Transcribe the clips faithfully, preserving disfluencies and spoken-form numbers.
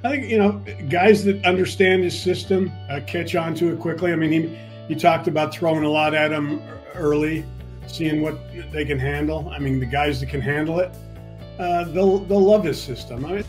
I think, you know, guys that understand his system uh, catch on to it quickly. I mean, he, he talked about throwing a lot at him early, seeing what they can handle. I mean, the guys that can handle it, uh, they'll they'll love his system. I mean,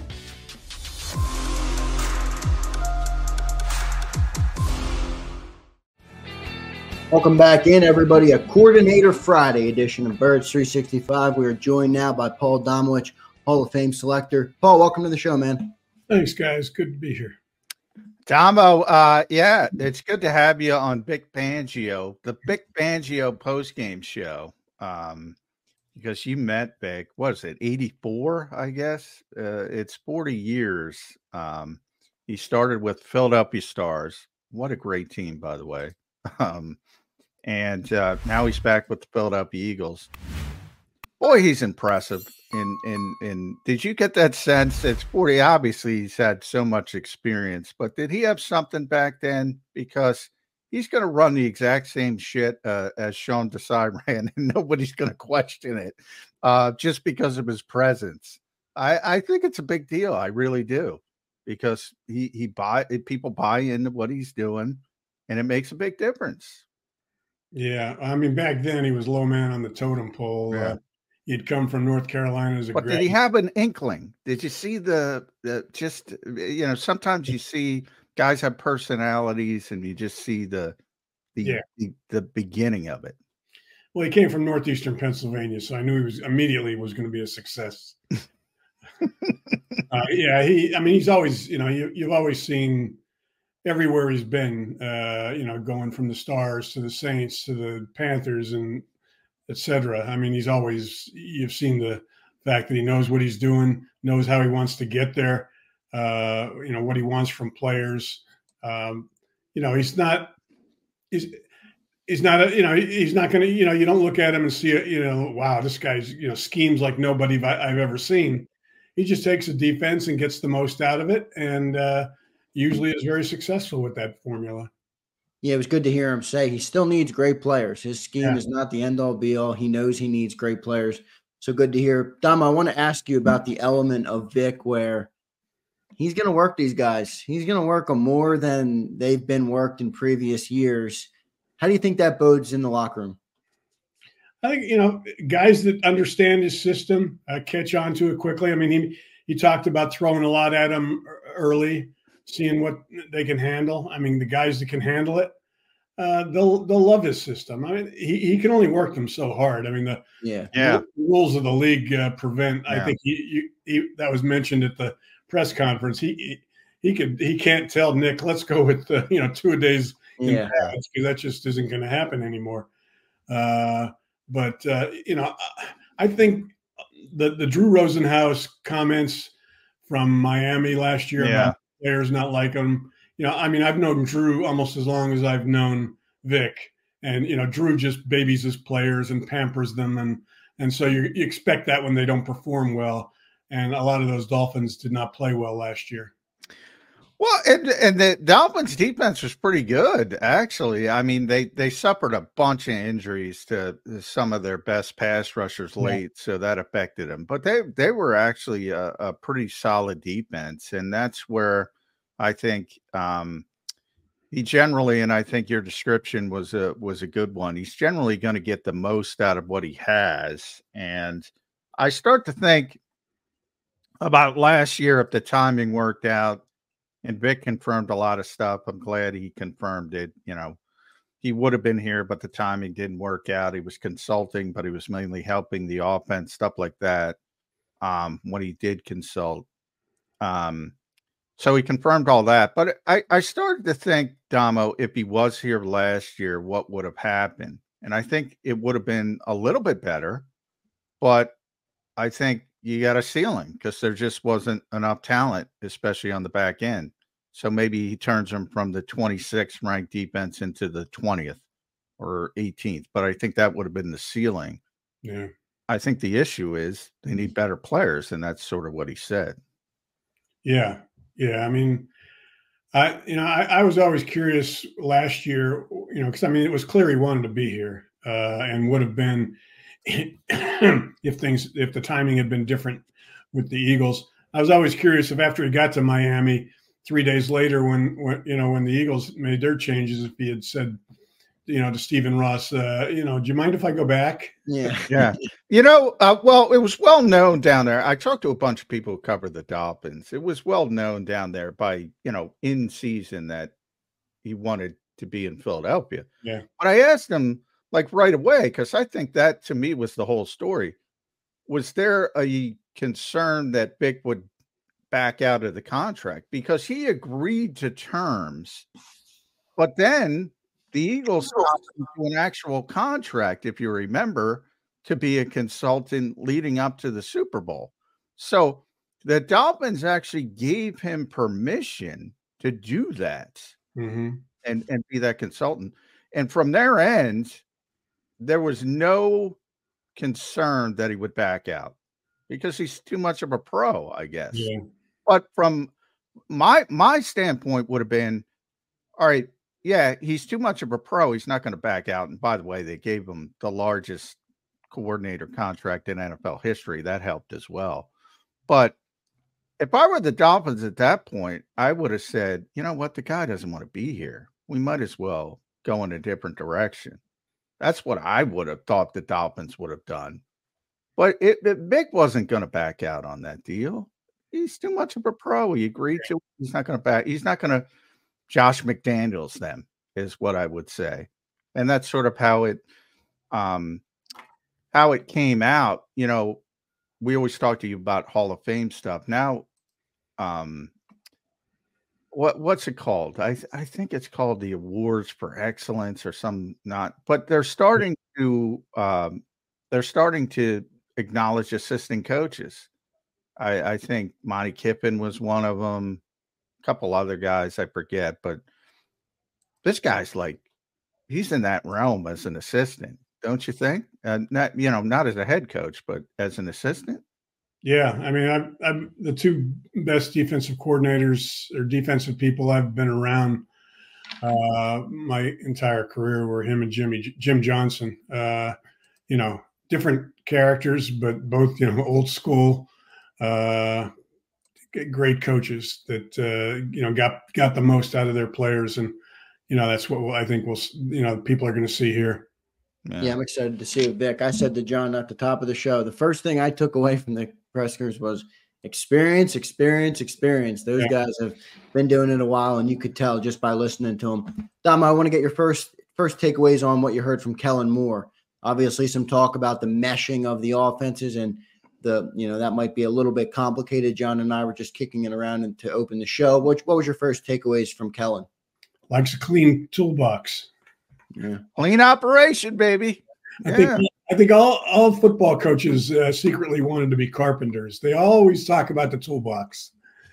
Welcome back in, everybody. A Coordinator Friday edition of Birds three sixty-five. We are joined now by Paul Domowitch, Hall of Fame selector. Paul, welcome to the show, man. Thanks, guys. Good to be here. Domo, uh, yeah, it's good to have you on Vic Fangio, the Vic Fangio postgame show, um, because you met Vic, what is it, eighty-four, I guess? Uh, it's forty years. Um, he started with Philadelphia Stars. What a great team, by the way. Um, and uh, now he's back with the Philadelphia Eagles. Boy, he's impressive. In in in, did you get that sense? It's forty. Obviously, he's had so much experience, but did he have something back then? Because he's going to run the exact same shit uh, as Sean Desai ran, and nobody's going to question it uh, just because of his presence. I, I think it's a big deal. I really do, because he he buy people buy into what he's doing, and it makes a big difference. Yeah, I mean, back then he was low man on the totem pole. Yeah. Uh, he'd come from North Carolina as a But grad. did he have an inkling? Did you see the, the just, you know, sometimes you see guys have personalities and you just see the, the, Yeah. the, the beginning of it. Well, he came from northeastern Pennsylvania, so I knew he was immediately was going to be a success. uh, yeah, he, I mean, he's always, you know, you, you've always seen everywhere he's been, uh, you know, going from the Stars to the Saints to the Panthers and et cetera. I mean, he's always, you've seen the fact that he knows what he's doing, knows how he wants to get there, uh, you know, what he wants from players. Um, you know, he's not, he's, he's not, a, you know, he's not going to, you know, you don't look at him and see, you know, wow, this guy's, you know, schemes like nobody I've ever seen. He just takes a defense and gets the most out of it. And, uh, usually is very successful with that formula. Yeah, it was good to hear him say he still needs great players. His scheme Yeah. is not the end-all, be-all. He knows he needs great players. So good to hear. Dom, I want to ask you about the element of Vic where he's going to work these guys. He's going to work them more than they've been worked in previous years. How do you think that bodes in the locker room? I think, you know, guys that understand his system uh, catch on to it quickly. I mean, he, he talked about throwing a lot at him early, seeing what they can handle. I mean, the guys that can handle it, uh, they'll they'll love his system. I mean, he, he can only work them so hard. I mean, the yeah yeah the rules of the league uh, prevent. Yeah. I think he, he, he that was mentioned at the press conference. He he, he could he can't tell Nick, let's go with uh, you know two a days yeah because that just isn't going to happen anymore. Uh, but uh, you know, I think the the Drew Rosenhaus comments from Miami last year Yeah. about players not like him. You know, I mean, I've known Drew almost as long as I've known Vic, and you know, Drew just babies his players and pampers them, and and so you, you expect that when they don't perform well. And a lot of those Dolphins did not play well last year. Well, and, and the Dolphins defense was pretty good, actually. I mean, they, they suffered a bunch of injuries to some of their best pass rushers late, yeah. so that affected them. But they, they were actually a, a pretty solid defense, and that's where I think um, he generally, and I think your description was a was a good one. He's generally going to get the most out of what he has, and I start to think about last year if the timing worked out. And Vic confirmed a lot of stuff. I'm glad he confirmed it. You know, he would have been here, but the timing didn't work out. He was consulting, but he was mainly helping the offense, stuff like that, um, when he did consult. Um, so he confirmed all that. But I, I started to think, Damo, if he was here last year, what would have happened? And I think it would have been a little bit better. But I think you got a ceiling because there just wasn't enough talent, especially on the back end. So maybe he turns them from the twenty-sixth ranked defense into the twentieth or eighteenth. But I think that would have been the ceiling. Yeah. I think the issue is they need better players, and that's sort of what he said. Yeah. Yeah. I mean, I, you know, I, I was always curious last year, you know, because I mean, it was clear he wanted to be here uh, and would have been if things, if the timing had been different with the Eagles. I was always curious if after he got to Miami, three days later, when, when you know when the Eagles made their changes, if he had said, you know, to Stephen Ross, uh, you know, do you mind if I go back? Yeah, yeah. You know, uh, well, it was well known down there. I talked to a bunch of people who covered the Dolphins. It was well known down there by, you know, in season that he wanted to be in Philadelphia. Yeah. But I asked him like right away, because I think that to me was the whole story. Was there a concern that Vic would back out of the contract? Because he agreed to terms, but then the Eagles got into an actual contract, if you remember, to be a consultant leading up to the Super Bowl. So the Dolphins actually gave him permission to do that Mm-hmm. and, and be that consultant. And from their end, there was no concern that he would back out because he's too much of a pro, I guess. Yeah. But from my my standpoint would have been, all right, yeah, he's too much of a pro. He's not going to back out. And by the way, they gave him the largest coordinator contract in N F L history. That helped as well. But if I were the Dolphins at that point, I would have said, you know what, the guy doesn't want to be here. We might as well go in a different direction. That's what I would have thought the Dolphins would have done. But it, it Vic wasn't going to back out on that deal. He's too much of a pro. He agreed to. He's not going to back. He's not going to Josh McDaniels them, is what I would say. And that's sort of how it, um, how it came out. You know, we always talk to you about Hall of Fame stuff. Now, um, what what's it called? I I think it's called the Awards for Excellence or some not. But they're starting to um, they're starting to acknowledge assistant coaches. I, I think Monty Kiffin was one of them. A couple other guys I forget, but this guy's like he's in that realm as an assistant, don't you think? And uh, not you know not as a head coach, but as an assistant. Yeah, I mean, I'm, I'm the two best defensive coordinators or defensive people I've been around uh, my entire career were him and Jimmy Jim Johnson. Uh, you know, different characters, but both you know old school, uh, great coaches that uh, you know got got the most out of their players, and you know that's what I think we'll you know people are going to see here. Yeah. yeah, I'm excited to see it, Vic. I said to John at the top of the show, the first thing I took away from the pressers was experience, experience, experience. Those yeah. guys have been doing it a while, and you could tell just by listening to them. Dom, I want to get your first first takeaways on what you heard from Kellen Moore. Obviously, some talk about the meshing of the offenses, and the you know that might be a little bit complicated. John and I were just kicking it around and to open the show. What, what was your first takeaways from Kellen? Likes a clean toolbox. Yeah. Clean operation, baby. I yeah. think I think all, all football coaches uh, secretly wanted to be carpenters. They always talk about the toolbox.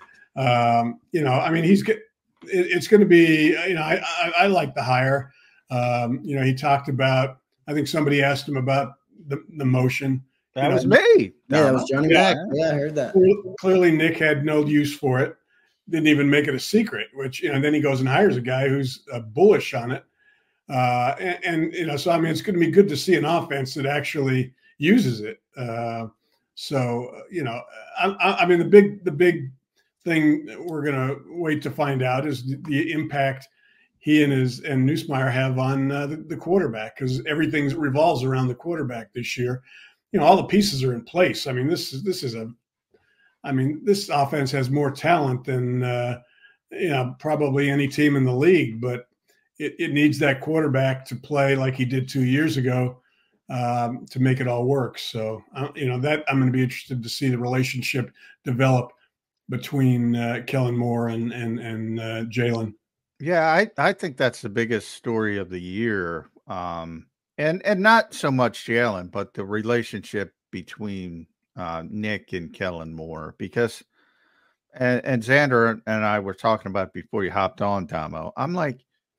Um, you know, I mean, he's it, it's going to be. You know, I, I, I like the hire. Um, you know, he talked about. I think somebody asked him about the, the motion. That you know, was me. Yeah, that was Johnny yeah. Mack. Yeah, I heard that. Clearly, Nick had no use for it. Didn't even make it a secret. Which you know, then he goes and hires a guy who's uh, bullish on it. Uh, and, and, you know, so, I mean, it's going to be good to see an offense that actually uses it. Uh, so, you know, I, I mean, the big, the big thing that we're going to wait to find out is the, the impact he and his and Nussmeier have on uh, the, the quarterback, because everything revolves around the quarterback this year. You know, all the pieces are in place. I mean, this is, this is a, I mean, this offense has more talent than, uh, you know, probably any team in the league, but It, it needs that quarterback to play like he did two years ago um, to make it all work. So, uh, you know, that I'm going to be interested to see the relationship develop between uh, Kellen Moore and and and uh, Jalen. Yeah, I, I think that's the biggest story of the year, um, and and not so much Jalen, but the relationship between uh, Nick and Kellen Moore, because and, and Xander and I were talking about before you hopped on, Damo. I'm like,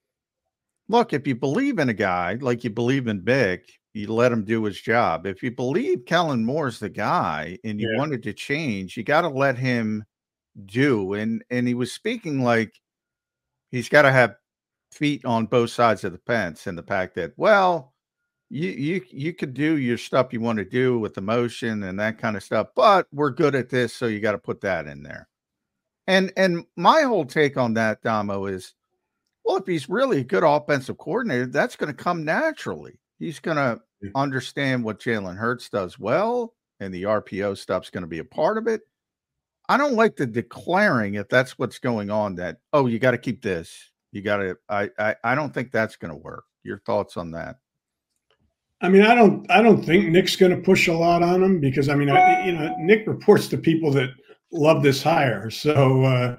look, if you believe in a guy like you believe in Vic, you let him do his job. If you believe Kellen Moore's the guy and you yeah. wanted to change, you got to let him do. And and he was speaking like he's got to have feet on both sides of the fence, and the fact that, well, You you you could do your stuff you want to do with the motion and that kind of stuff, but we're good at this, so you got to put that in there. And and my whole take on that, Damo, is well, if he's really a good offensive coordinator, that's going to come naturally. He's going to Yeah. understand what Jalen Hurts does well, and the R P O stuff's going to be a part of it. I don't like the declaring if that's what's going on that, oh, you got to keep this. You got to, I, I, I don't think that's going to work. Your thoughts on that? I mean, I don't, I don't think Nick's going to push a lot on him because I mean, I, you know, Nick reports to people that love this hire. So, uh,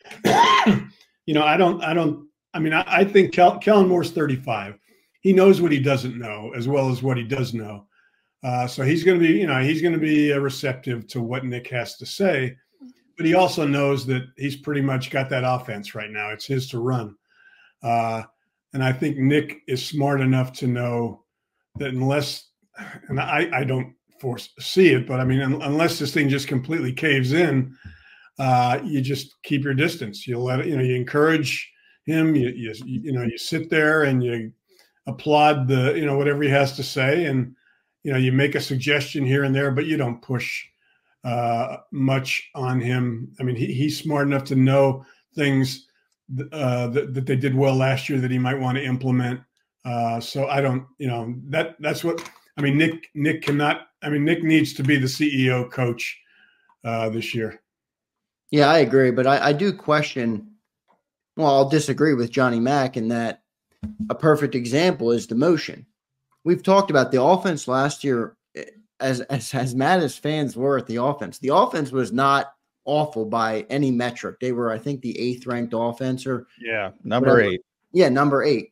you know, I don't, I don't, I mean, I, I think Kel, Kellen Moore's thirty-five. He knows what he doesn't know as well as what he does know. Uh, so he's going to be, you know, he's going to be uh, receptive to what Nick has to say. But he also knows that he's pretty much got that offense right now. It's his to run. Uh, and I think Nick is smart enough to know that unless, and I, I don't foresee it, but I mean, un, unless this thing just completely caves in, uh, you just keep your distance. You let it, you know, you encourage him, you, you, you know, you sit there and you applaud the, you know, whatever he has to say. And, you know, you make a suggestion here and there, but you don't push uh, much on him. I mean, he, he's smart enough to know things uh, that, that they did well last year that he might want to implement. Uh, so I don't, you know, that that's what, I mean, Nick, Nick cannot, I mean, Nick needs to be the C E O coach uh, this year. Yeah, I agree. But I, I do question, well, I'll disagree with Johnny Mack in that a perfect example is the motion. We've talked about the offense last year, as, as, as mad as fans were at the offense. The offense was not awful by any metric. They were, I think, the eighth ranked offense or yeah, number whatever. eight. Yeah, number eight.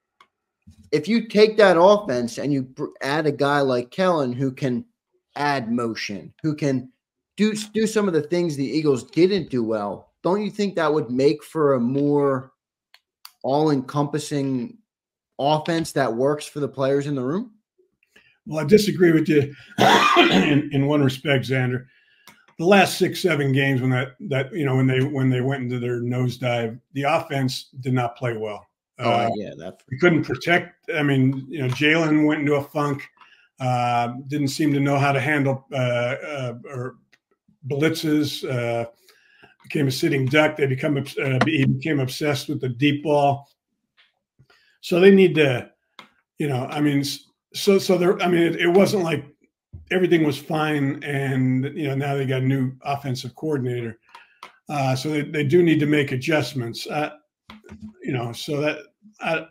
If you take that offense and you add a guy like Kellen who can add motion, who can do, do some of the things the Eagles didn't do well, don't you think that would make for a more all-encompassing offense that works for the players in the room? Well, I disagree with you in, in one respect, Xander. The last six, seven games when that that you know when they when they went into their nosedive, the offense did not play well. Oh uh, yeah, that's we couldn't protect. I mean, you know, Jalen went into a funk. Uh, didn't seem to know how to handle uh, uh, or blitzes. Uh, became a sitting duck. They become uh, he became obsessed with the deep ball. So they need to, you know, I mean, so so there. I mean, it, it wasn't like everything was fine, and you know now they got a new offensive coordinator. Uh, so they, they do need to make adjustments. Uh, you know, so that. I,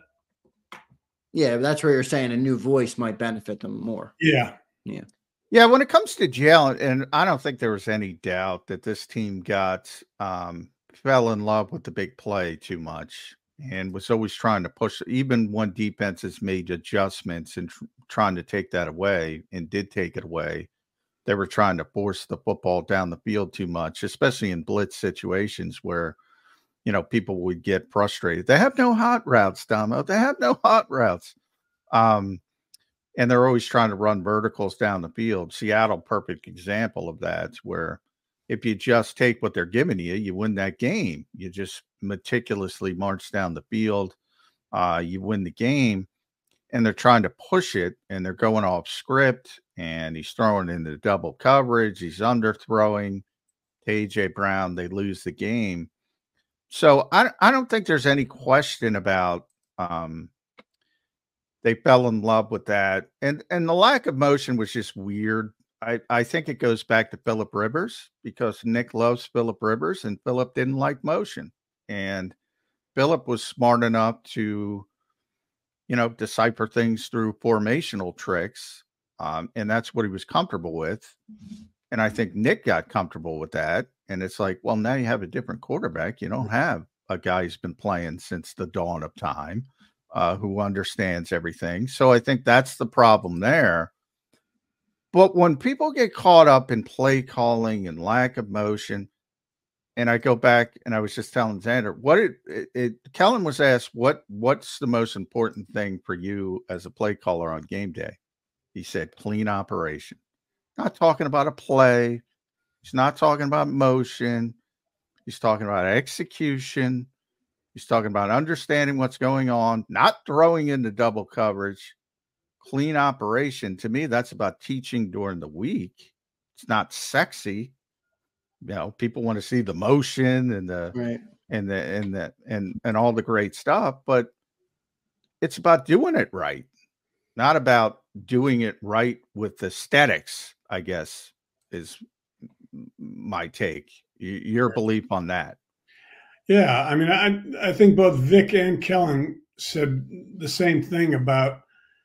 yeah, that's where you're saying a new voice might benefit them more. Yeah, yeah, yeah. When it comes to Jalen, and I don't think there was any doubt that this team got um, fell in love with the big play too much. And was always trying to push, even when defenses made adjustments and tr- trying to take that away and did take it away, they were trying to force the football down the field too much, especially in blitz situations where, you know, people would get frustrated. They have no hot routes, Damo. They have no hot routes. Um, and they're always trying to run verticals down the field. Seattle, perfect example of that, where if you just take what they're giving you, you win that game. You just meticulously march down the field. Uh, you win the game, and they're trying to push it, and they're going off script, and he's throwing into double coverage. He's underthrowing to A J Brown. They lose the game. So I, I don't think there's any question about um, they fell in love with that. And, and the lack of motion was just weird. I, I think it goes back to Phillip Rivers because Nick loves Phillip Rivers and Phillip didn't like motion. And Phillip was smart enough to, you know, decipher things through formational tricks. Um, and that's what he was comfortable with. And I think Nick got comfortable with that. And it's like, well, now you have a different quarterback. You don't have a guy who's been playing since the dawn of time, uh, who understands everything. So I think that's the problem there. But when people get caught up in play calling and lack of motion, and I go back and I was just telling Xander, what it, it, it Kellen was asked, what what's the most important thing for you as a play caller on game day? He said, clean operation. Not talking about a play. He's not talking about motion. He's talking about execution. He's talking about understanding what's going on, not throwing into double coverage. clean operation. To me, that's about teaching during the week. It's not sexy. You know, people want to see the motion and the Right. and the and the and and all the great stuff, but it's about doing it right, not about doing it right with aesthetics, I guess, is my take. Y- Your belief on that. Yeah, I mean, I I think both Vic and Kellen said the same thing about,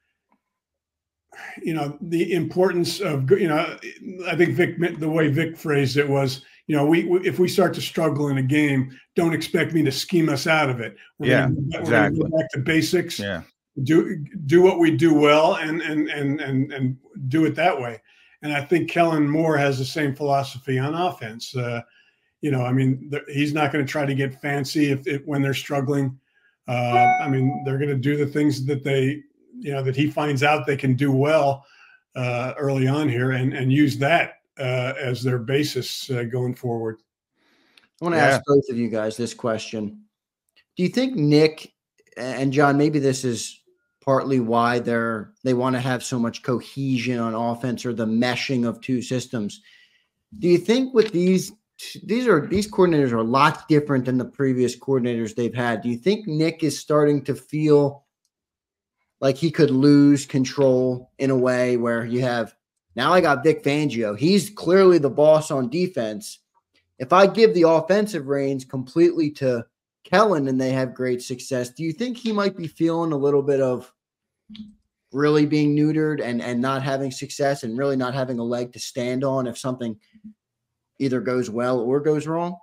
you know, the importance of, you know, I think Vic, the way Vic phrased it was, you know, we if we start to struggle in a game, don't expect me to scheme us out of it. We're Yeah, gonna, we're exactly. gonna go back to basics. Yeah. Do do what we do well, and and and and and do it that way. And I think Kellen Moore has the same philosophy on offense. Uh, you know, I mean, th- he's not going to try to get fancy if, if when they're struggling. Uh, I mean, they're going to do the things that they, you know, that he finds out they can do well uh, early on here, and and use that uh, as their basis uh, going forward. I want to Yeah. ask both of you guys this question. Do you think Nick and John, maybe this is partly why they're they want to have so much cohesion on offense, or the meshing of two systems? Do you think with these these are these coordinators are a lot different than the previous coordinators they've had? Do you think Nick is starting to feel like he could lose control in a way where you have, now I got Vic Fangio. He's clearly the boss on defense. If I give the offensive reins completely to Kellen and they have great success, do you think he might be feeling a little bit of really being neutered and, and not having success, and really not having a leg to stand on if something either goes well or goes wrong?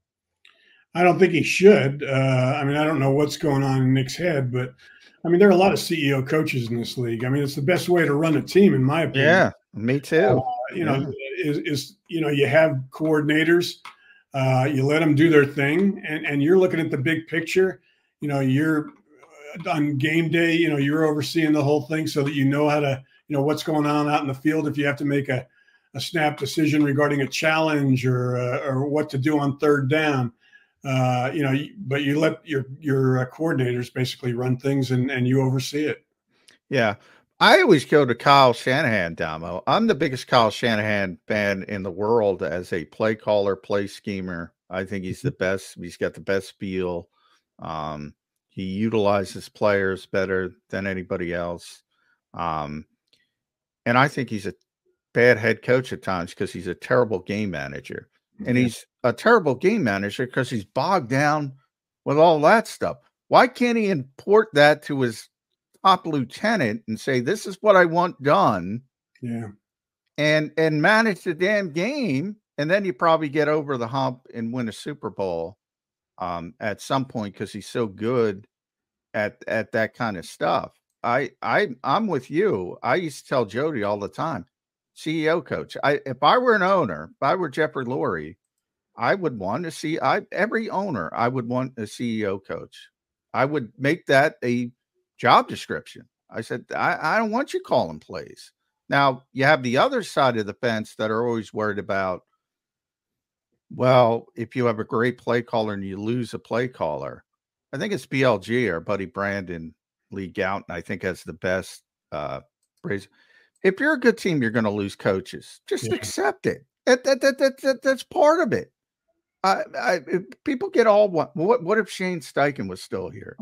I don't think he should. Uh, I mean, I don't know what's going on in Nick's head, but I mean, there are a lot of C E O coaches in this league. I mean, it's the best way to run a team, in my opinion. Yeah, me too. Uh, you know, Yeah. is, is, you know, you have coordinators, uh, you let them do their thing, and, and you're looking at the big picture. You know, you're on game day, you know, you're overseeing the whole thing so that you know how to, you know, what's going on out in the field. If you have to make a, a snap decision regarding a challenge, or, uh, or what to do on third down, uh, you know, but you let your, your uh, coordinators basically run things, and, and you oversee it. Yeah. I always go to Kyle Shanahan, Damo. I'm the biggest Kyle Shanahan fan in the world as a play caller, play schemer. I think he's the best. He's got the best feel. Um, he utilizes players better than anybody else. Um, and I think he's a bad head coach at times because he's a terrible game manager. And Yeah. he's a terrible game manager because he's bogged down with all that stuff. Why can't he import that to his top lieutenant and say, this is what I want done, Yeah. and and manage the damn game, and then you probably get over the hump and win a Super Bowl um, at some point, because he's so good at at that kind of stuff. I I I'm with you. I used to tell Jody all the time, C E O coach. I if I were an owner, if I were Jeffrey Lurie, I would want to see I every owner, I would want a C E O coach. I would make that a job description. I said, I, I don't want you calling plays. Now, you have the other side of the fence that are always worried about, well, if you have a great play caller and you lose a play caller. I think it's B L G, our buddy Brandon Lee Gouton, I think has the best uh, phrase. If you're a good team, you're going to lose coaches. Just Yeah. accept it. That, that, that, that, that, that's part of it. I, I, people get all what, what, what if Shane Steichen was still here?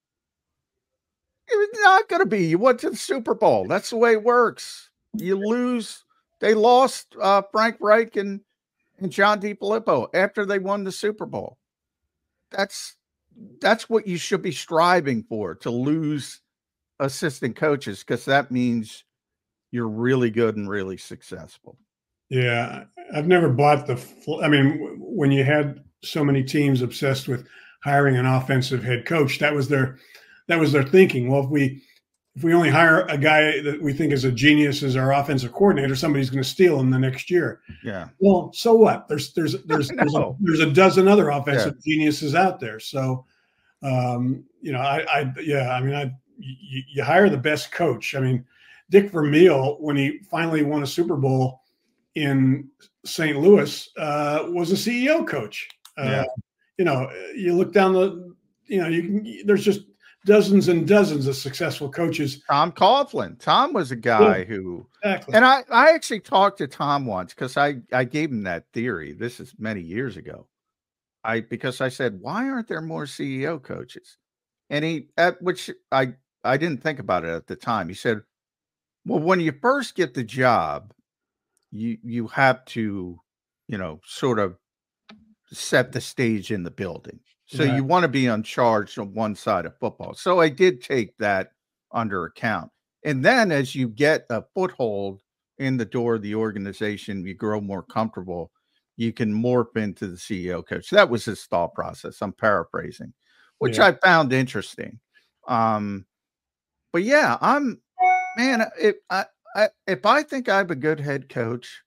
It was not going to be. You went to the Super Bowl. That's the way it works. You lose. They lost uh, Frank Reich and, and John DiFilippo after they won the Super Bowl. That's that's what you should be striving for, to lose assistant coaches, because that means you're really good and really successful. Yeah, I've never bought the. I mean, when you had so many teams obsessed with hiring an offensive head coach, that was their that was their thinking. Well, if we if we only hire a guy that we think is a genius as our offensive coordinator, somebody's going to steal him the next year. Yeah. Well, so what? There's there's there's there's a, there's a dozen other offensive yeah. geniuses out there. So, um, you know, I, I yeah, I mean, I you, you hire the best coach. I mean, Dick Vermeil, when he finally won a Super Bowl in Saint Louis, uh, was a C E O coach. Uh, yeah. You know, you look down the, you know, you can, there's just, dozens and dozens of successful coaches. Tom Coughlin. Tom was a guy yeah, who, exactly. and I, I actually talked to Tom once because I, I gave him that theory. This is many years ago. I because I said, why aren't there more C E O coaches? And he, at which I, I didn't think about it at the time. He said, well, when you first get the job, you you have to, you know, sort of set the stage in the building. So yeah. you want to be on charge on one side of football. So I did take that under account. And then as you get a foothold in the door of the organization, you grow more comfortable, you can morph into the C E O coach. That was his thought process. I'm paraphrasing, which yeah. I found interesting. Um, but yeah, I'm, man, if I, I, if I think I have a good head coach,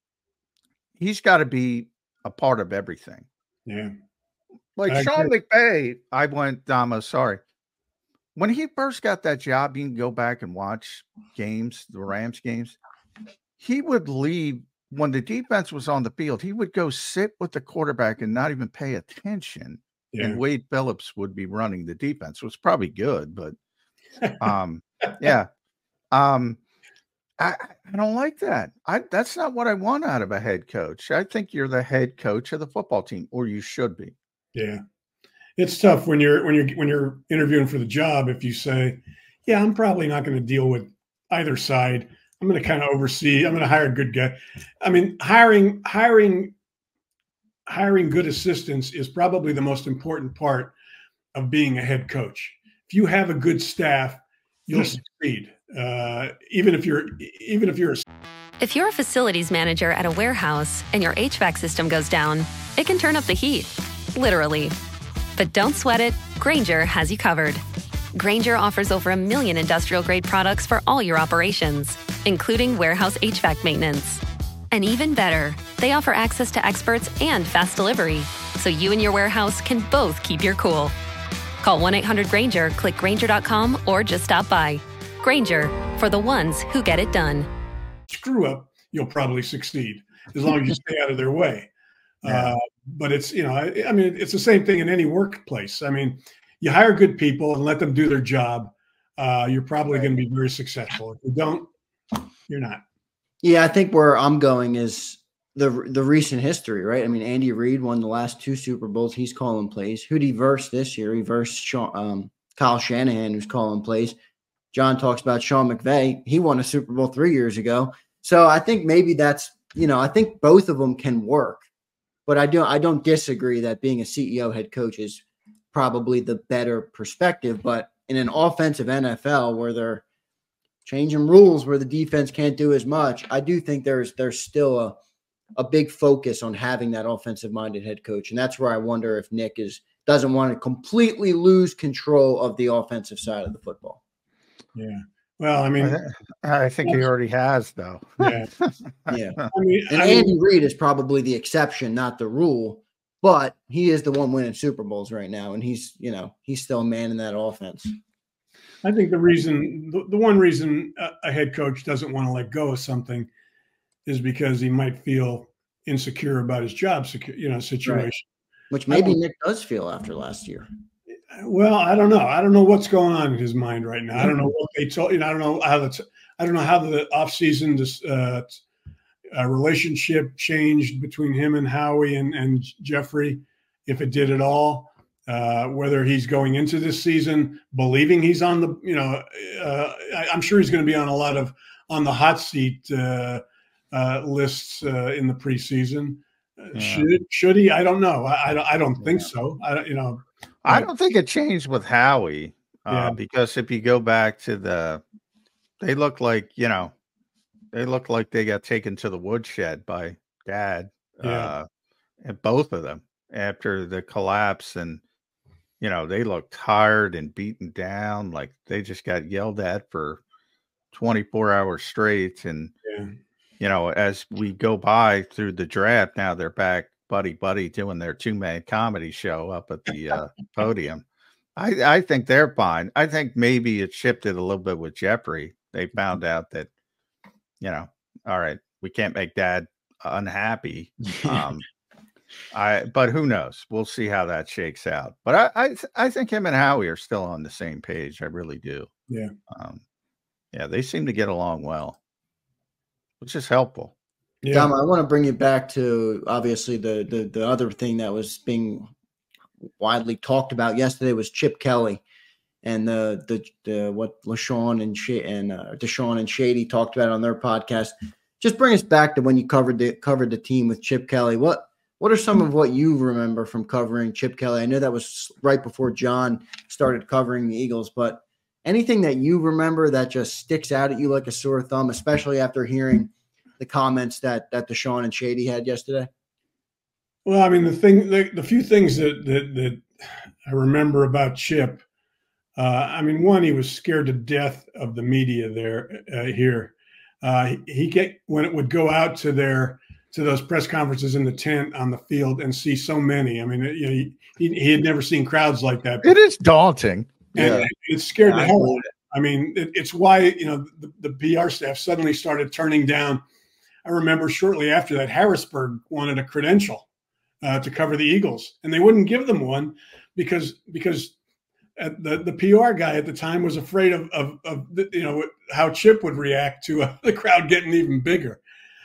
he's got to be a part of everything. Yeah. Like I Sean agree. McVay, I went, Damo, sorry. When he first got that job, you can go back and watch games, the Rams games. He would leave when the defense was on the field. He would go sit with the quarterback and not even pay attention. Yeah. And Wade Phillips would be running the defense. It was probably good, but um, yeah. Um, I, I don't like that. I that's not what I want out of a head coach. I think you're the head coach of the football team, or you should be. Yeah. It's tough when you're when you're when you're interviewing for the job if you say, yeah, I'm probably not going to deal with either side. I'm going to kind of oversee. I'm going to hire a good guy. I mean, hiring hiring hiring good assistants is probably the most important part of being a head coach. If you have a good staff, you'll succeed. Uh, even if you're even if you're a If you're a facilities manager at a warehouse and your H V A C system goes down, it can turn up the heat, literally. But don't sweat it. Grainger has you covered. Grainger offers over a million industrial-grade products for all your operations, including warehouse H V A C maintenance. And even better, they offer access to experts and fast delivery, so you and your warehouse can both keep your cool. Call one eight hundred Grainger, click Grainger dot com, or just stop by. Grainger, for the ones who get it done. Screw up, you'll probably succeed as long as you stay out of their way. Yeah. Uh, but it's, you know, I, I mean, it's the same thing in any workplace. I mean, you hire good people and let them do their job. Uh, you're probably right. going to be very successful. If you don't, you're not. Yeah, I think where I'm going is the the recent history, right? I mean, Andy Reid won the last two Super Bowls. He's calling plays. Who'd he verse this year? He versed Sean, um, Kyle Shanahan, who's calling plays. John talks about Sean McVay. He won a Super Bowl three years ago. So I think maybe that's, you know, I think both of them can work. But I don't I don't disagree that being a C E O head coach is probably the better perspective. But in an offensive N F L where they're changing rules where the defense can't do as much, I do think there's there's still a, a big focus on having that offensive-minded head coach. And that's where I wonder if Nick is doesn't want to completely lose control of the offensive side of the football. Yeah. Well, I mean, I think he already has, though. Yeah. Yeah. I mean, and I mean, Andy Reid is probably the exception, not the rule, but he is the one winning Super Bowls right now. And he's, you know, he's still a man in that offense. I think the reason, the, the one reason a, a head coach doesn't want to let go of something is because he might feel insecure about his job, secu- you know, situation. Right. Which maybe Nick does feel after last year. Well, I don't know. I don't know what's going on in his mind right now. I don't know what they told you. Know, I don't know how the I don't know how the offseason this uh, uh, relationship changed between him and Howie and, and Jeffrey, if it did at all. Uh, whether he's going into this season believing he's on the, you know, uh, I, I'm sure he's going to be on a lot of on the hot seat uh, uh, lists uh, in the preseason. Yeah. Should should he? I don't know. I I don't, I don't think yeah. so. I you know. I don't think it changed with Howie uh, yeah. because if you go back to the, they look like, you know, they look like they got taken to the woodshed by Dad, yeah. uh, and both of them after the collapse. And, you know, they look tired and beaten down. Like they just got yelled at for twenty-four hours straight. And, yeah. you know, as we go by through the draft, now they're back buddy buddy doing their two-man comedy show up at the uh, podium. I, I think they're fine. I think maybe it shifted a little bit with Jeffrey. They found out that, you know, all right, we can't make Dad unhappy. Um, I but who knows? We'll see how that shakes out. But I I, th- I think him and Howie are still on the same page. I really do. Yeah. Um, yeah, they seem to get along well, which is helpful. Yeah. Dom, I want to bring you back to obviously the the the other thing that was being widely talked about yesterday was Chip Kelly and the the, the what LaShawn and Sh- and uh, Deshaun and Shady talked about on their podcast. Just bring us back to when you covered the covered the team with Chip Kelly. What what are some of what you remember from covering Chip Kelly? I know that was right before John started covering the Eagles, but anything that you remember that just sticks out at you like a sore thumb, especially after hearing the comments that that Deshaun and Shady had yesterday? Well, I mean, the thing, the, the few things that, that that I remember about Chip, uh, I mean, one, he was scared to death of the media there uh, here. Uh, he, he get when it would go out to their to those press conferences in the tent on the field and see so many. I mean, you know, he, he, he had never seen crowds like that. It is daunting. And yeah. it scared yeah, the hell out of him. I mean, it, it's why, you know, the, the P R staff suddenly started turning down. I remember shortly after that, Harrisburg wanted a credential uh, to cover the Eagles, and they wouldn't give them one because because the the P R guy at the time was afraid of of, of the, you know how Chip would react to uh, the crowd getting even bigger.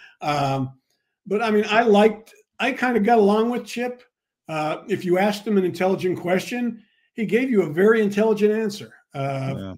Um, but I mean, I liked, I kind of got along with Chip. Uh, if you asked him an intelligent question, he gave you a very intelligent answer. Uh, yeah.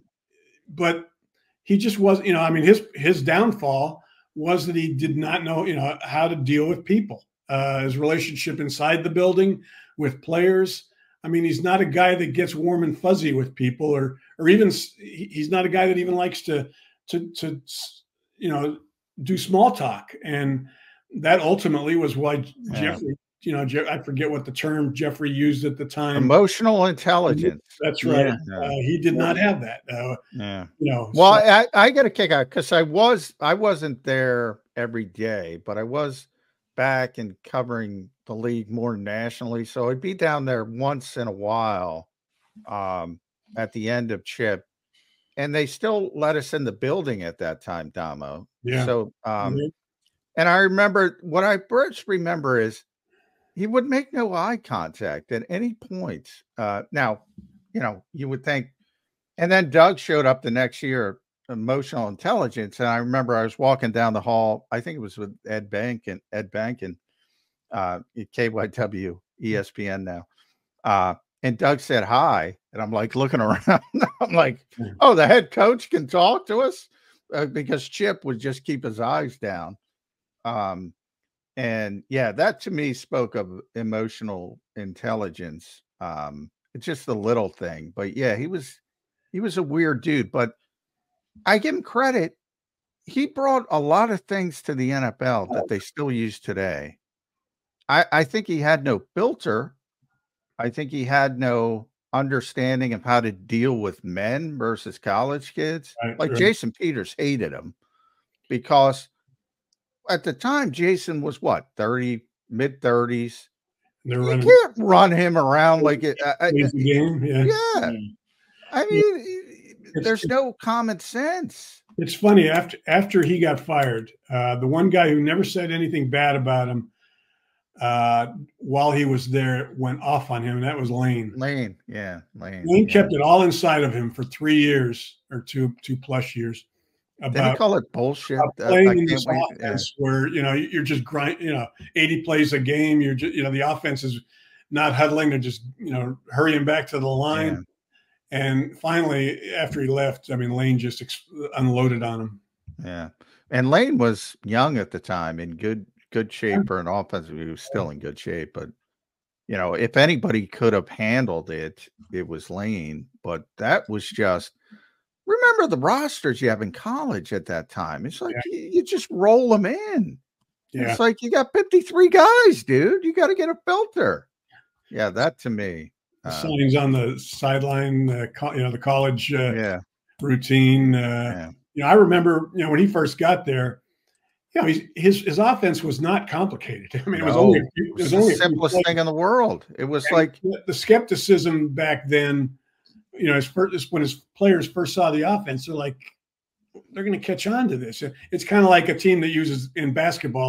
But he just was, you know, I mean, his his downfall was that he did not know, you know, how to deal with people. Uh, his relationship inside the building with players. I mean, he's not a guy that gets warm and fuzzy with people, or or even he's not a guy that even likes to to to you know do small talk. And that ultimately was why yeah. Jeffrey, you know, Je- I forget what the term Jeffrey used at the time. Emotional intelligence. That's right. Yeah. Uh, he did not have that. Uh, yeah. You know. Well, so. I I get a kick out because I was I wasn't there every day, but I was back and covering the league more nationally, so I'd be down there once in a while um, at the end of Chip, and they still let us in the building at that time, Damo. Yeah. So, um, mm-hmm. and I remember what I first remember is he would make no eye contact at any point. Uh, now, you know, you would think, and then Doug showed up the next year, emotional intelligence, and I remember I was walking down the hall. I think it was with Ed Bank and Ed Bankin, uh, K Y W, E S P N now. Uh, and Doug said hi, and I'm like looking around. I'm like, oh, the head coach can talk to us uh, because Chip would just keep his eyes down. Um, and yeah, that to me spoke of emotional intelligence. Um, it's just a little thing, but yeah, he was he was a weird dude, but I give him credit. He brought a lot of things to the N F L that they still use today. I, I think he had no filter. I think he had no understanding of how to deal with men versus college kids. Right, like right. Jason Peters hated him because at the time, Jason was what, thirty, mid thirties. You running, can't run him around like it. I, I, game. Yeah. yeah. I mean, yeah. there's no common sense. It's funny. After after he got fired, uh, the one guy who never said anything bad about him uh, while he was there went off on him, and that was Lane. Lane, yeah, Lane. Lane yeah. kept it all inside of him for three years or two, two plus years. About, Did he call it bullshit? Uh, playing in this wait. offense yeah. where you know you're just grind, you know, eighty plays a game. You're just, you know, the offense is not huddling; they're just, you know, hurrying back to the line. Yeah. And finally, after he left, I mean, Lane just ex- unloaded on him. Yeah, and Lane was young at the time, in good good shape for an offensive. He was still in good shape, but you know, if anybody could have handled it, it was Lane. But that was just. Remember the rosters you have in college at that time. It's like yeah. you, you just roll them in. Yeah. It's like you got fifty-three guys, dude. You got to get a filter. Yeah, that to me. The uh, signings on the sideline, uh, co- you know, the college uh, yeah. routine. Uh, yeah. You know, I remember, you know, when he first got there, you know, he's, his his offense was not complicated. I mean, it was no, only it was, it was the simplest thing in the world. It was and like the skepticism back then. You know, his first, when his players first saw the offense, they're like, they're going to catch on to this. It's kind of like a team that uses in basketball that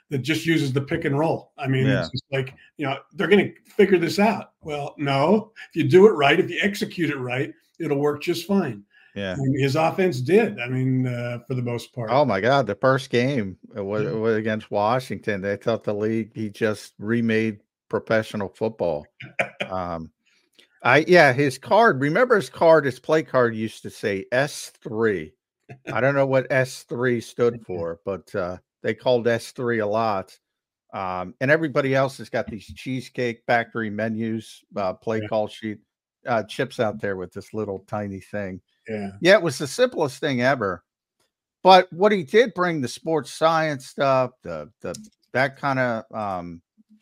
that just uses the pick and roll. I mean, Yeah. it's just like, you know, they're going to figure this out. Well, no, if you do it right, if you execute it right, it'll work just fine. Yeah. And his offense did. I mean, uh, for the most part. Oh my God, the first game was, was against Washington. They thought the league he just remade professional football. um, I yeah, his card. Remember his card, his play card used to say S three. I don't know what S three stood for, but uh, they called S three a lot. Um, and everybody else has got these Cheesecake Factory menus, uh, play Yeah. call sheet, uh, chips out there with this little tiny thing. Yeah. Yeah, it was the simplest thing ever. But what he did bring, the sports science stuff, the the that kind of um,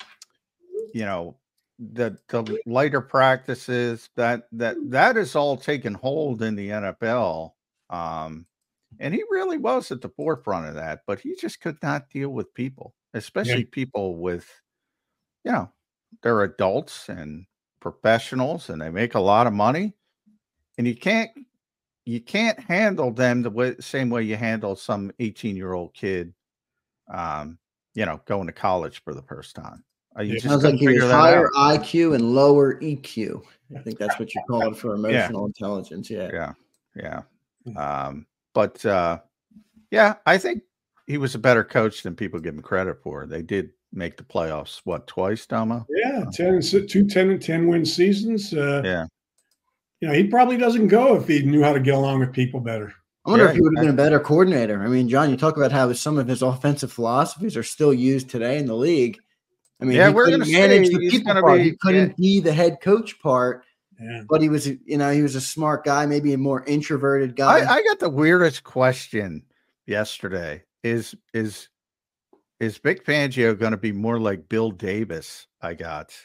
you know, the the lighter practices, that that that is all taken hold in the N F L. Um, and he really was at the forefront of that, but he just could not deal with people, especially Yeah. people with, you know, they're adults and professionals and they make a lot of money. And you can't you can't handle them the way, same way you handle some eighteen year old kid, um, you know, going to college for the first time. Uh, you Yeah. just Sounds like couldn't he was figure that higher out. I Q and lower E Q. I think that's what you call it for emotional intelligence. Yeah. Yeah, yeah. Hmm. Um, but uh, yeah, I think he was a better coach than people give him credit for. They did make the playoffs, what, twice, Dama? Yeah. ten, two, ten, and ten win seasons. Uh, Yeah. You know, he probably doesn't go if he knew how to get along with people better. I wonder Yeah, if he would have been a better coordinator. I mean, John, you talk about how some of his offensive philosophies are still used today in the league. I mean, Yeah, he we're couldn't gonna manage say the he's people gonna part. be- He couldn't be the head coach part, Yeah. but he was, you know, he was a smart guy, maybe a more introverted guy. I, I got the weirdest question yesterday. Is is is Vic Fangio going to be more like Bill Davis? I got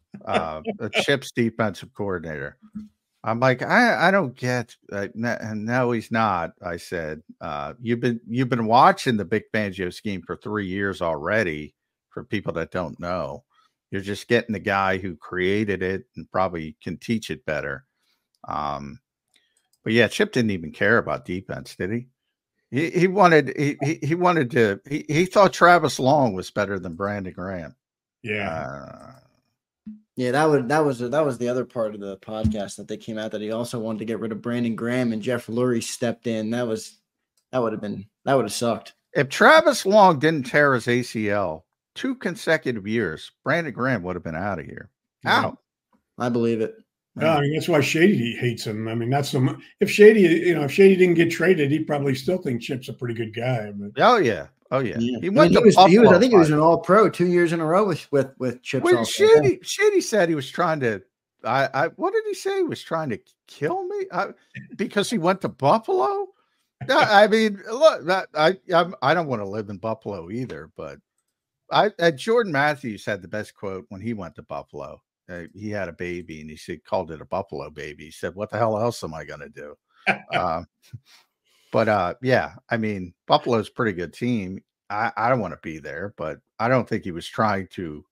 uh, a Chips defensive coordinator. I'm like, I, I don't get. Uh, no, no, he's not. I said, uh, you've been you've been watching the Vic Fangio scheme for three years already. For people that don't know, you're just getting the guy who created it and probably can teach it better. Um, but yeah, Chip didn't even care about defense, did he? He he wanted he he, he wanted to he, he thought Travis Long was better than Brandon Graham. Yeah. Uh, Yeah, that would that was that was the other part of the podcast that they came out that he also wanted to get rid of Brandon Graham and Jeff Lurie stepped in. That was that would have been that would have sucked. if Travis Long didn't tear his A C L two consecutive years, Brandon Graham would have been out of here. Yeah. Out. I believe it. Yeah, I mean, that's why Shady hates him. I mean, not so much. If Shady, you know, if Shady didn't get traded, he'd probably still think Chip's a pretty good guy. But Oh yeah. Oh yeah. Yeah. He I went mean, to he was, he was, I Buffalo think he was five- an all pro two years in a row with with with Chips. When also. Shady, Shady said he was trying to, I, I, what did he say? He was trying to kill me I, because he went to Buffalo. No, I mean, look, that, I, I'm, I don't want to live in Buffalo either, but I, uh, Jordan Matthews had the best quote when he went to Buffalo. Uh, he had a baby and he said, called it a Buffalo baby. He said, "What the hell else am I going to do?" uh, but uh, yeah, I mean, Buffalo's a pretty good team. I, I don't want to be there, but I don't think he was trying to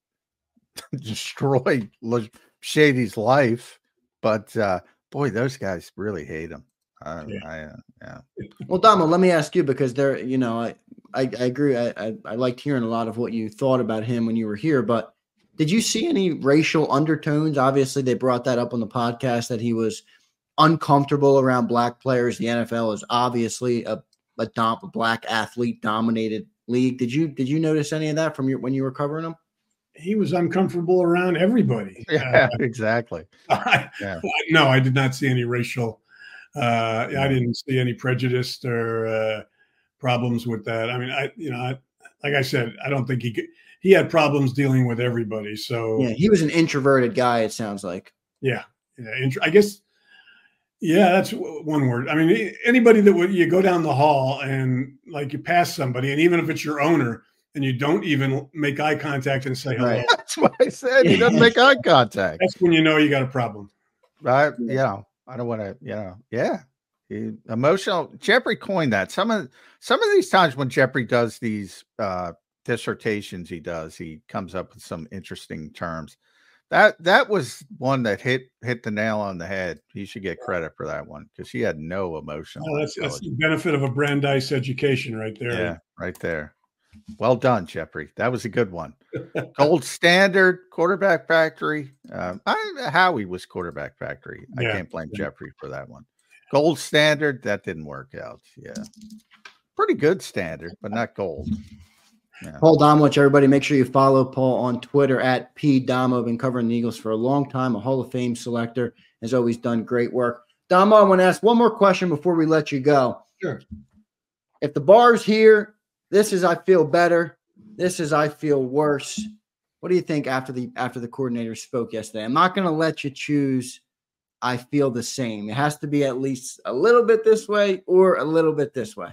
destroy Shady's life. But uh, boy, those guys really hate him. Uh, Yeah. I, uh, yeah. Well, Damo, let me ask you because there, you know, I I, I agree. I, I I liked hearing a lot of what you thought about him when you were here, but did you see any racial undertones? Obviously, they brought that up on the podcast that he was uncomfortable around black players. The N F L is obviously a a, dom- a black athlete dominated league. Did you did you notice any of that from your when you were covering him? he was uncomfortable around everybody. Yeah, exactly. Uh, Yeah. no, I did not see any racial. Uh, I didn't see any prejudice or uh, problems with that. I mean, I, you know, I, like I said, I don't think he could, he had problems dealing with everybody. So Yeah, he was an introverted guy. It sounds like. yeah, yeah. int- I guess, yeah, that's w- one word. I mean, a- anybody that would you go down the hall and like you pass somebody, and even if it's your owner, and you don't even make eye contact and say hello, Right. That's what I said. He doesn't make eye contact. that's when you know you got a problem. I, you know, I don't want to, you know, yeah. He, emotional. Jeffrey coined that. Some of some of these times when Jeffrey does these uh, dissertations, he does. He comes up with some interesting terms. That that was one that hit hit the nail on the head. He should get credit for that one because he had no emotional. Oh, that's, that's intelligence. the benefit of a Brandeis education right there. Yeah, right there. Well done, Jeffrey. That was a good one. Gold standard, quarterback factory. Um, I, Howie was quarterback factory. I Yeah. can't blame Jeffrey for that one. Gold standard, that didn't work out. Yeah. Pretty good standard, but not gold. Yeah. Paul Domowitch, everybody, make sure you follow Paul on Twitter at P Domo. Been covering the Eagles for a long time, a Hall of Fame selector, has always done great work. Domo, I want to ask one more question before we let you go. Sure. If the bar's here, this is I feel better. This is I feel worse. What do you think after the after the coordinator spoke yesterday? I'm not going to let you choose I feel the same. It has to be at least a little bit this way or a little bit this way.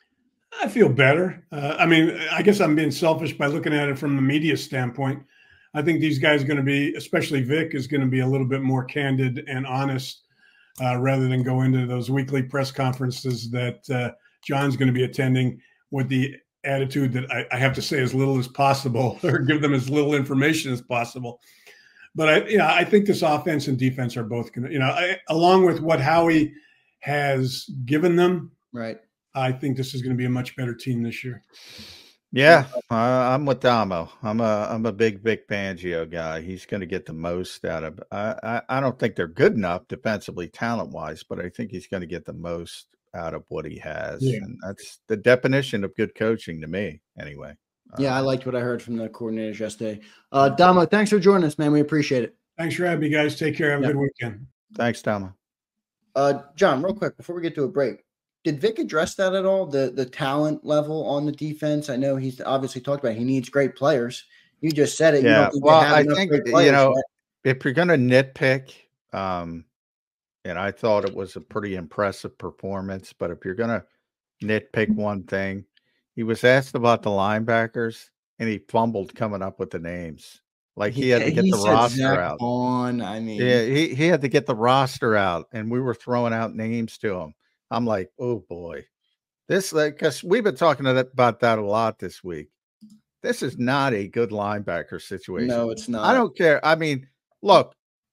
I feel better. Uh, I mean, I guess I'm being selfish by looking at it from the media standpoint. I think these guys are going to be, especially Vic, is going to be a little bit more candid and honest uh, rather than go into those weekly press conferences that uh, John's going to be attending with the attitude that I, I have to say as little as possible or give them as little information as possible. But I, yeah, I think this offense and defense are both going to, you know, I, along with what Howie has given them. Right. I think this is going to be a much better team this year. Yeah, uh, I'm with Damo. I'm a I'm a big Vic Fangio guy. He's going to get the most out of. I, I I don't think they're good enough defensively, talent wise, but I think he's going to get the most out of what he has, Yeah. and that's the definition of good coaching to me, anyway. Yeah, I Um, liked what I heard from the coordinators yesterday. Uh, Damo, thanks for joining us, man. We appreciate it. Thanks for having me, guys. Take care. Have a Yeah. good weekend. Thanks, Damo. Uh, John, real quick before we get to a break, did Vic address that at all? The the talent level on the defense? I know he's obviously talked about he needs great players. You just said it. You Yeah, don't think they well, have I enough think great you players know yet? if you're going to nitpick, um, and I thought it was a pretty impressive performance, but if you're going to nitpick one thing, he was asked about the linebackers, and he fumbled coming up with the names. Like he had to get he the said roster Zach out. Vaughn. I mean, Yeah, he he had to get the roster out, and we were throwing out names to him. I'm like, oh boy, this like because we've been talking to that, about that a lot this week. This is not a good linebacker situation. no, it's not. I don't care. I mean, look,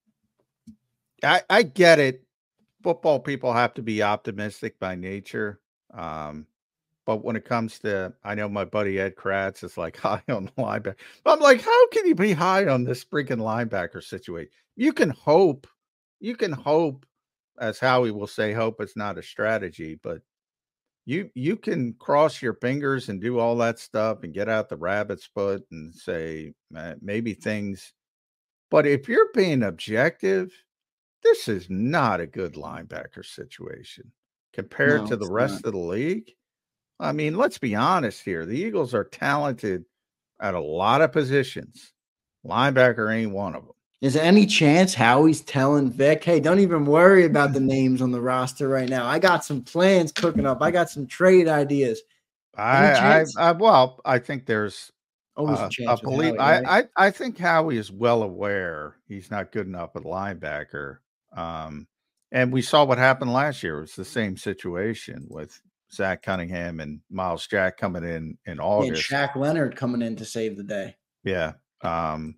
I I get it. Football people have to be optimistic by nature. Um, but when it comes to, I know my buddy Ed Kratz is like high on linebacker. I'm like, how can you be high on this freaking linebacker situation? You can hope, you can hope, as Howie will say, hope is not a strategy, but you you can cross your fingers and do all that stuff and get out the rabbit's foot and say "Uh, maybe things. But if you're being objective, this is not a good linebacker situation compared No, to the it's rest not. of the league. I mean, let's be honest here. The Eagles are talented at a lot of positions. Linebacker ain't one of them. Is there any chance Howie's telling Vic, hey, don't even worry about the names on the roster right now. I got some plans cooking up. I got some trade ideas. I, I, chance? I, well, I think there's Always uh, a chance. a with belief. Howie, right? I, I, I think Howie is well aware he's not good enough at linebacker. Um, and we saw what happened last year. It was the same situation with Zach Cunningham and Miles Jack coming in in And August. Shaq Leonard coming in to save the day. Yeah. Um,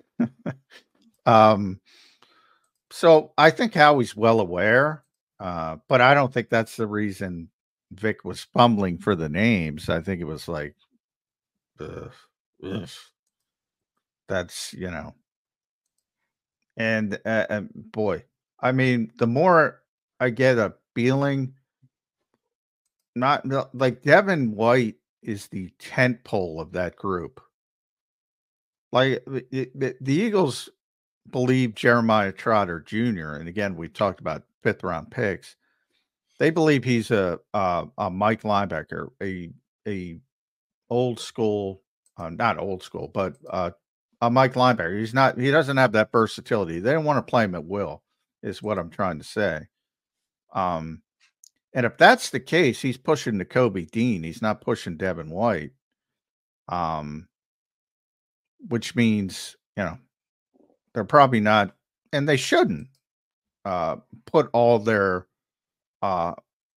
um, so I think Howie's well aware, uh, but I don't think that's the reason Vic was fumbling for the names. I think it was like, ugh, ugh. That's, you know, and, uh, and boy, I mean, the more I get a feeling, not no- like Devin White is the tent pole of that group. Like the, the, the Eagles believe Jeremiah Trotter Junior And again, we talked about fifth round picks. They believe he's a a, a Mike linebacker, a a old school, uh, not old school, but uh, a Mike linebacker. He's not. He doesn't have that versatility. They don't want to play him at will, is what I'm trying to say. Um, and if that's the case, he's pushing the Kobe Dean. He's not pushing Devin White. Um, which means you know they're probably not, and they shouldn't uh, put all their. Uh,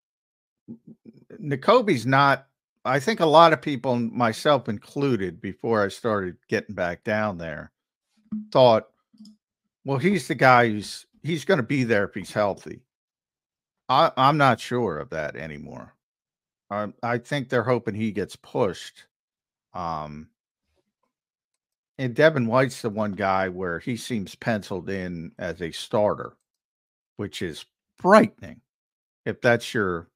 N'Kobe's not. I think a lot of people, myself included, before I started getting back down there, thought, well, he's the guy who's he's going to be there if he's healthy. I, I'm not sure of that anymore. I, I think they're hoping he gets pushed Um, and Devin White's the one guy where he seems penciled in as a starter, which is frightening. If that's your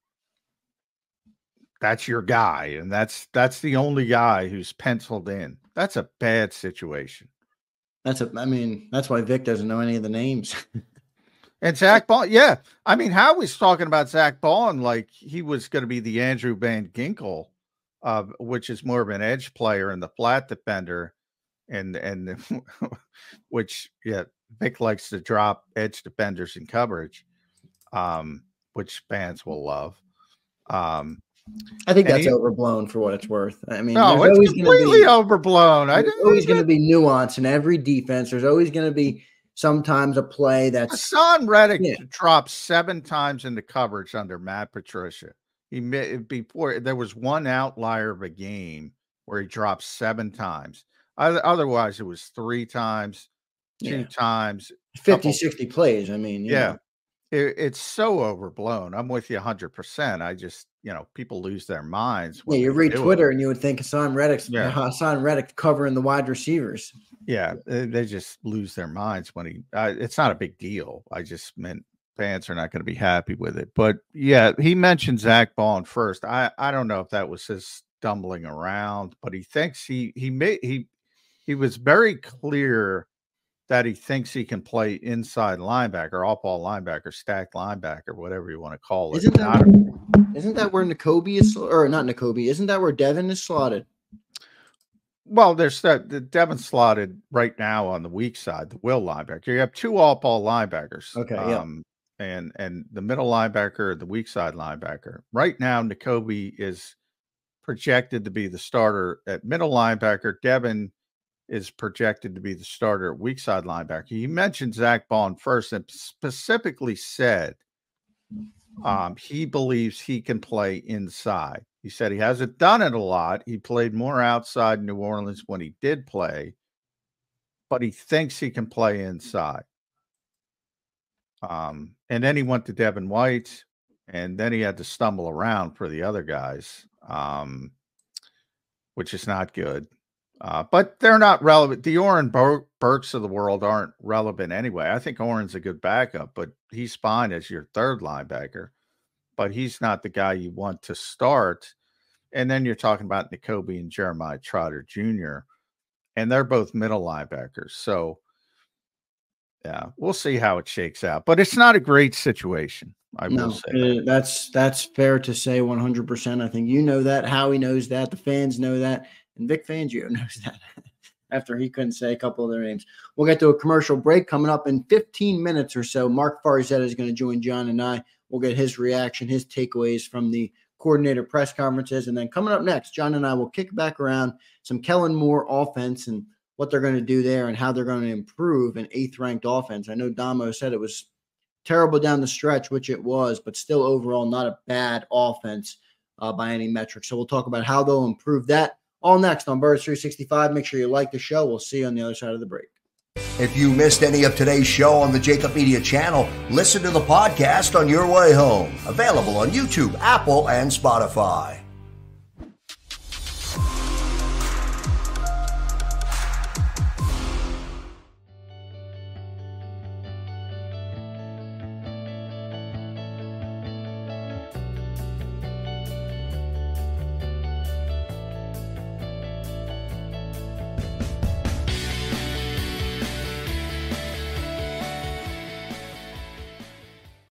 that's your guy, and that's that's the only guy who's penciled in. That's a bad situation. That's a. I mean, that's why Vic doesn't know any of the names. And Zach Bond, yeah. I mean, Howie was talking about Zach Bond like he was going to be the Andrew Van Ginkel, uh, which is more of an edge player and the flat defender, and and which yeah, Vic likes to drop edge defenders in coverage, um, which fans will love. Um, I think that's he, overblown for what it's worth. I mean, no, there's it's always completely be, overblown. I there's always going to be nuance in every defense. There's always going to be sometimes a play that's Hassan Reddick yeah. dropped seven times into coverage under Matt Patricia. He before there was one outlier of a game where he dropped seven times. Otherwise, it was three times, two yeah. times, fifty, couple, sixty plays. I mean, yeah, know. it, it's so overblown. I'm with you one hundred percent. I just, you know, people lose their minds. Yeah, you read Twitter it. and you would think Hassan Reddick's yeah. Hassan Reddick covering the wide receivers. Yeah, they just lose their minds when he. Uh, it's not a big deal. I just meant fans are not going to be happy with it. But yeah, he mentioned Zach Bond first. I I don't know if that was his stumbling around, but he thinks he he made he he was very clear that he thinks he can play inside linebacker, off-ball linebacker, stacked linebacker, whatever you want to call it. Isn't that, not, isn't that where Nakobe is, or not Nakobe? Isn't that where Devin is slotted? Well, there's that the Devin slotted right now on the weak side, the will linebacker. You have two off-ball linebackers. Okay, um, yeah. And and the middle linebacker, the weak side linebacker. Right now, Nakobe is projected to be the starter at middle linebacker. Devin is projected to be the starter at weak side linebacker. He mentioned Zach Bond first and specifically said um, he believes he can play inside. He said he hasn't done it a lot. He played more outside New Orleans when he did play, but he thinks he can play inside. Um, and then he went to Devin White, and then he had to stumble around for the other guys, um, which is not good. Uh, but they're not relevant. The Oren Bur- Burks of the world aren't relevant anyway. I think Oren's a good backup, but he's fine as your third linebacker. But he's not the guy you want to start. And then you're talking about Nakobe and Jeremiah Trotter Junior, and they're both middle linebackers. So, yeah, we'll see how it shakes out. But it's not a great situation, I no, will say. That. That's that's fair to say one hundred percent. I think you know that. Howie knows that. The fans know that. And Vic Fangio knows that after he couldn't say a couple of their names. We'll get to a commercial break coming up in fifteen minutes or so. Mark Farzetta is going to join John and I. We'll get his reaction, his takeaways from the coordinator press conferences. And then coming up next, John and I will kick back around some Kellen Moore offense and what they're going to do there and how they're going to improve an eighth-ranked offense. I know Damo said it was terrible down the stretch, which it was, but still overall not a bad offense uh, by any metric. So we'll talk about how they'll improve that. All next on Birds three sixty-five. Make sure you like the show. We'll see you on the other side of the break. If you missed any of today's show on the Jacob Media channel, listen to the podcast on your way home. Available on YouTube, Apple, and Spotify.